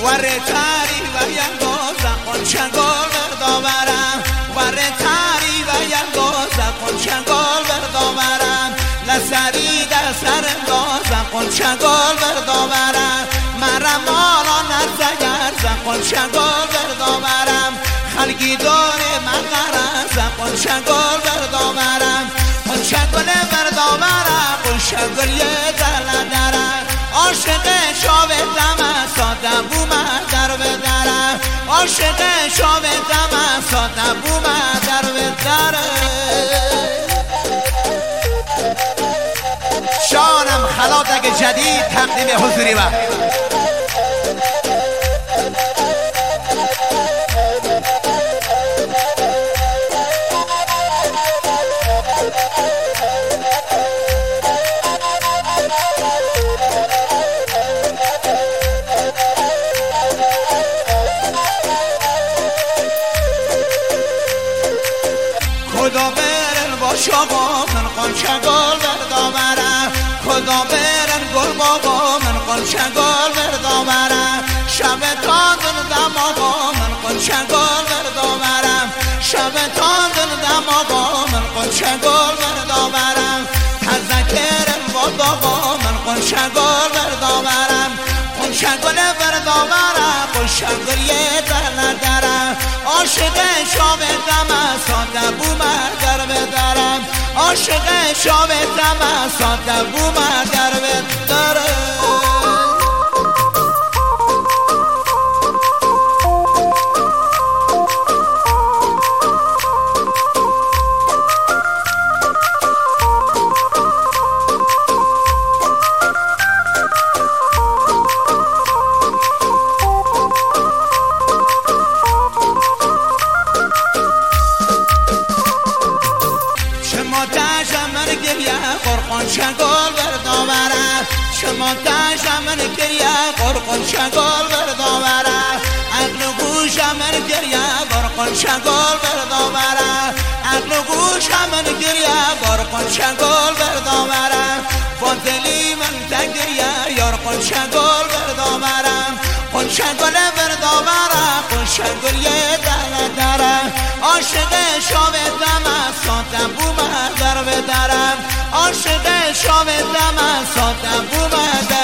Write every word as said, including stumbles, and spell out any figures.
وره تاری و ینگازم قنچنگال برداورم وره تاری و ینگازم قنچنگال برداورم لسری در سر اندازم قنچنگال برداورم مرم مالا نرزگرزم قنچنگال برداورم خلقی داره من غرزم قنچنگال برداورم قنچنگال برداورم قنچنگال یه دل درم عاشق شاودم ساده بومه در بدرم عاشق شاودم ساده بومه در بدرم شانم خلاطک جدید تقدیم حضوری و خدا برن با شما من قنچنگال برداورم خدا برن گل بابا من قنچنگال برداورم شب تا دل دم آقا من قنچنگال برداورم شب تا دل دم آقا من قنچنگال برداورم تذکرم با آقا من قنچنگال برداورم قنچنگال برداورم قنچنگال یه دل درم عاشق شاودم ساده بومه در بدرم عاشق شاودم ساده بومه در بدرم من گریه قرقان شنگال برداورم شما تشم من گریه قرقان شنگال برداورم عقل و گوش من گریه قرقان شنگال برداورم عقل و گوش من گریه قرقان شنگال برداورم فاضلی من تگریه یار قنچنگال برداورم قنچنگال برداورم قنچنگال یه دل درم عاشق شاودم ساده بومه در بدرم عاشق شاودم ساده بومه در